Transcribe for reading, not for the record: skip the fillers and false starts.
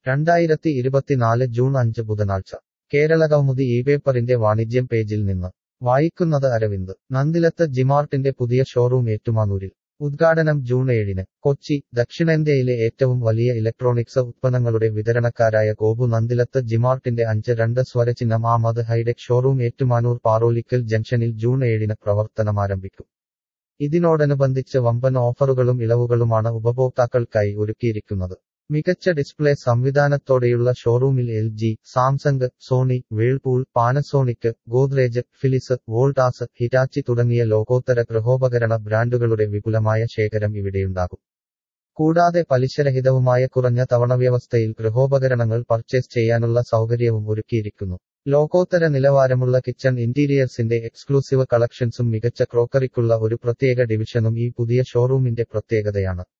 June 5 ബുധനാഴ്ച കേരളകൗമുദി ഇപേപ്പറിന്റെ വാണിജ്യം പേജിൽ നിന്ന് വായിക്കുന്നത് അരവിന്ദ്. നന്ദിലത്ത് ജിമാർട്ടിന്റെ പുതിയ ഷോറൂം ഏറ്റുമാനൂരിൽ ഉദ്ഘാടനം ജൂൺ 7. കൊച്ചി. ദക്ഷിണേന്ത്യയിലെ ഏറ്റവും വലിയ ഇലക്ട്രോണിക്സ് ഉത്പന്നങ്ങളുടെ വിതരണക്കാരായ ഗോപു നന്ദിലത്ത് ജിമാർട്ടിന്റെ 5-2 സ്വരചിഹ്നം ആമത് ഹൈടെക് ഷോറൂം ഏറ്റുമാനൂർ പാറോലിക്കൽ ജംഗ്ഷനിൽ ജൂൺ 7 പ്രവർത്തനമാരംഭിക്കും. ഇതിനോടനുബന്ധിച്ച് വമ്പൻ ഓഫറുകളും ഇളവുകളുമാണ് ഉപഭോക്താക്കൾക്കായി ഒരുക്കിയിരിക്കുന്നത്. മികച്ച ഡിസ്പ്ലേ സംവിധാനത്തോടെയുള്ള ഷോറൂമിൽ LG, Samsung, Sony, Whirlpool, Panasonic, Godrej, Philips, Voltas, Hitachi തുടങ്ങിയ ലോകോത്തര ഗൃഹോപകരണ ബ്രാൻഡുകളുടെ വിപുലമായ ശേഖരം ഇവിടെയുണ്ടാകും. കൂടാതെ പലിശരഹിതവുമായ കുറഞ്ഞ തവണവ്യവസ്ഥയിൽ ഗൃഹോപകരണങ്ങൾ പർച്ചേസ് ചെയ്യാനുള്ള സൗകര്യവും ഒരുക്കിയിരിക്കുന്നു. ലോകോത്തര നിലവാരമുള്ള കിച്ചൺ ഇന്റീരിയേഴ്സിന്റെ എക്സ്ക്ലൂസീവ് കളക്ഷൻസും മികച്ച ക്രോക്കറിക്കുള്ള ഒരു പ്രത്യേക ഡിവിഷനും ഈ പുതിയ ഷോറൂമിന്റെ പ്രത്യേകതയാണ്.